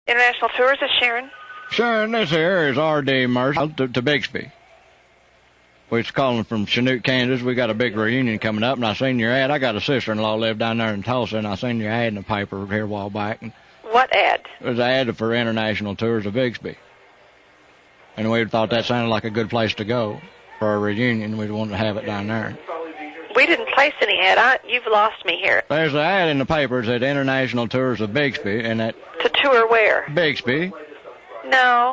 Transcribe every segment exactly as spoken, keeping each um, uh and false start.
International Tours, is Sharon. Sharon, this here is R D Mercer to, to Bixby. We're calling from Chanute, Kansas. We got a big reunion coming up, and I seen your ad. I got a sister-in-law live down there in Tulsa, and I seen your ad in the paper here a while back. And what ad? It was an ad for International Tours of Bixby. And we thought that sounded like a good place to go for a reunion. We wanted to have it down there. We didn't place any ad. I, you've lost me here. There's an ad in the paper that said International Tours of Bixby, and that... To tour where? Bixby. No.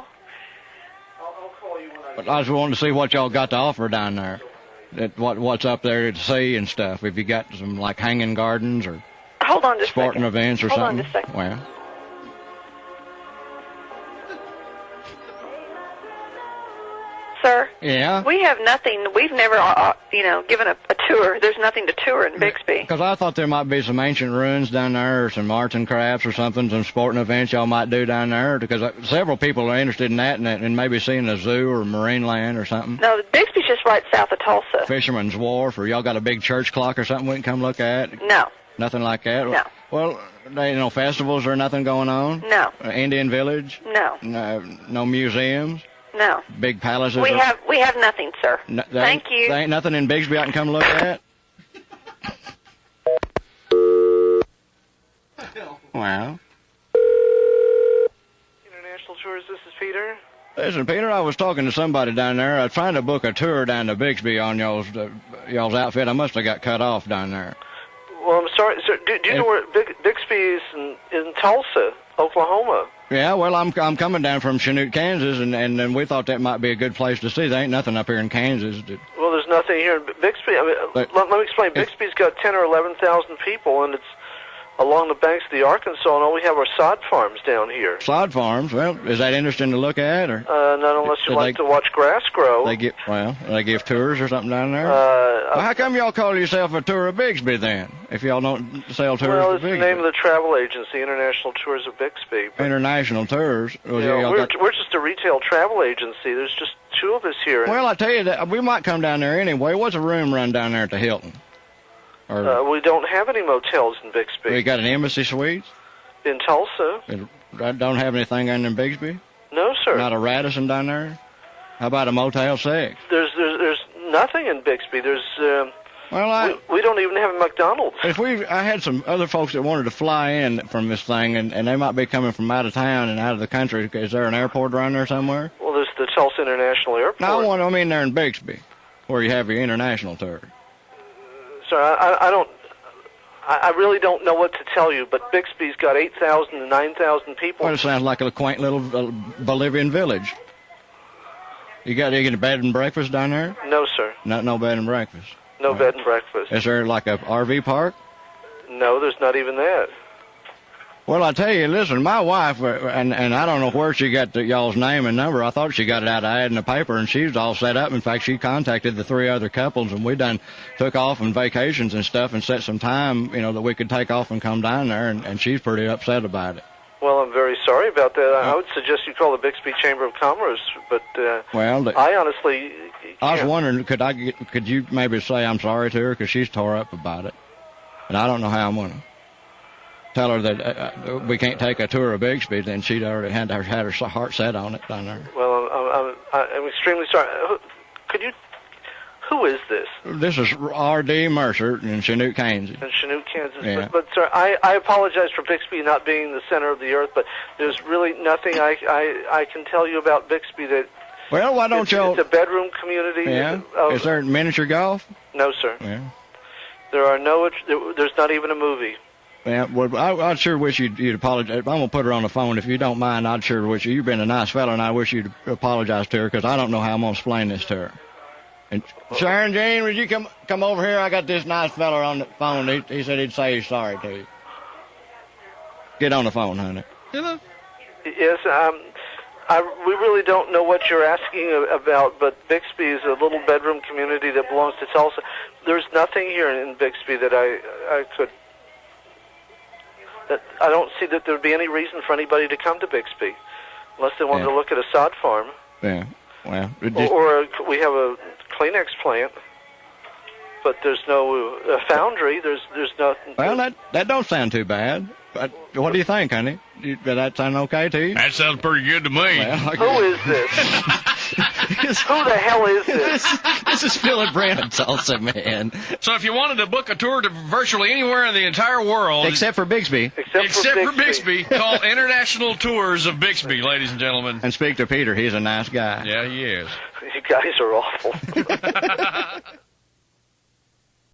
But I just wanted to see what y'all got to offer down there. That what What's up there to see and stuff. If you got some, like, hanging gardens or Hold on just sporting a events or Hold something. On just a second. Well... Sir? Yeah? We have nothing. We've never, uh, you know, given a, a tour. There's nothing to tour in Bixby. Because I thought there might be some ancient ruins down there or some arts and crafts or something, some sporting events y'all might do down there. Because several people are interested in that and, and maybe seeing a zoo or marine land or something. No, Bixby's just right south of Tulsa. Fisherman's Wharf, or y'all got a big church clock or something we can come look at? No. Nothing like that? No. Well, they, you know, festivals or nothing going on? No. Uh, Indian Village? No. No. No museums? No. Big palaces? We or... have we have nothing, sir. No, there Thank you. There ain't nothing in Bixby I can come look at? Wow. International Tours, this is Peter. Listen, Peter, I was talking to somebody down there. I was trying to book a tour down to Bixby on y'all's uh, y'all's outfit. I must have got cut off down there. Well, I'm sorry, sir. Do, do you and, know where Big, Bixby is in, in Tulsa, Oklahoma? Yeah, well, I'm I'm coming down from Chanute, Kansas, and, and and we thought that might be a good place to see. There ain't nothing up here in Kansas. That, well, there's nothing here in Bixby. I mean, but, let, let me explain. Bixby's got ten or eleven thousand people, and it's along the banks of the Arkansas, and all we have are sod farms down here. Sod farms? Well, is that interesting to look at, or? Uh, not unless you do like they, to watch grass grow. They give well, they give tours or something down there. Uh, well, how come y'all call yourself a tour of Bixby then? If y'all don't sell tours well, of it's Bixby. the name of the travel agency, International Tours of Bixby. But, International Tours. Well, you know, y'all we're got... we're just a retail travel agency. There's just two of us here. Well, I tell you that we might come down there anyway. What's a room run down there at the Hilton? Or uh, we don't have any motels in Bixby. We got an Embassy Suites? In Tulsa. It, don't have anything in Bixby? No, sir. Not a Radisson down there? How about a Motel six? There's there's there's nothing in Bixby. There's uh, well, I, we, we don't even have a McDonald's. If we, I had some other folks that wanted to fly in from this thing, and, and they might be coming from out of town and out of the country. Is there an airport around there somewhere? Well, there's the Tulsa International Airport. No, I want. I mean, there in Bixby, where you have your international tour. Sir, I, I don't. I really don't know what to tell you, but Bixby's got eight thousand to nine thousand people. Well, it sounds like a quaint little uh, Bolivian village. You got, you get a bed and breakfast down there? No, sir. No, no bed and breakfast? No right. bed and breakfast. Is there like a R V park? No, there's not even that. Well, I tell you, listen, my wife, and and I don't know where she got the, y'all's name and number. I thought she got it out of ad in the paper, and she's all set up. In fact, she contacted the three other couples, and we done took off on vacations and stuff and set some time, you know, that we could take off and come down there, and, and she's pretty upset about it. Well, I'm very sorry about that. I would suggest you call the Bixby Chamber of Commerce, but uh, well, the, I honestly can't. I was wondering, could I get, could you maybe say I'm sorry to her because she's tore up about it, and I don't know how I'm gonna tell her that uh, we can't take a tour of Bixby, then she'd already had her, had her heart set on it down there. Well, I'm, I'm, I'm extremely sorry. Could you, who is this? This is R D Mercer in Chanute, Kansas. In Chanute, Kansas. Yeah. But, but sir, I, I apologize for Bixby not being the center of the earth, but there's really nothing I, I, I can tell you about Bixby that... Well, why don't it's, y'all... It's a bedroom community. Yeah? Uh, is there miniature golf? No, sir. Yeah. There are no... There's not even a movie. Yeah, well, I, I'd sure wish you'd, you'd apologize. I'm going to put her on the phone. If you don't mind, I'd sure wish you. You've been a nice fellow, and I wish you'd apologize to her, because I don't know how I'm going to explain this to her. And Sharon Jane, would you come come over here? I got this nice fella on the phone. He, he said he'd say he's sorry to you. Get on the phone, honey. Hello. Yes, um, I, we really don't know what you're asking about, but Bixby is a little bedroom community that belongs to Tulsa. There's nothing here in Bixby that I I could... That I don't see that there would be any reason for anybody to come to Bixby, unless they wanted yeah. to look at a sod farm. Yeah, well... Just, or or a, we have a Kleenex plant, but there's no uh, foundry. There's there's nothing. Well, that that don't sound too bad. But what do you think, honey? You, does that sound okay to you? That sounds pretty good to me. Well, Who is this? Who the hell is this? this, this is Philip Brandon, Tulsa, man. So if you wanted to book a tour to virtually anywhere in the entire world, Except for Bixby. Except, except for for Bixby, call International Tours of Bixby, ladies and gentlemen. And speak to Peter. He's a nice guy. Yeah, he is. You guys are awful.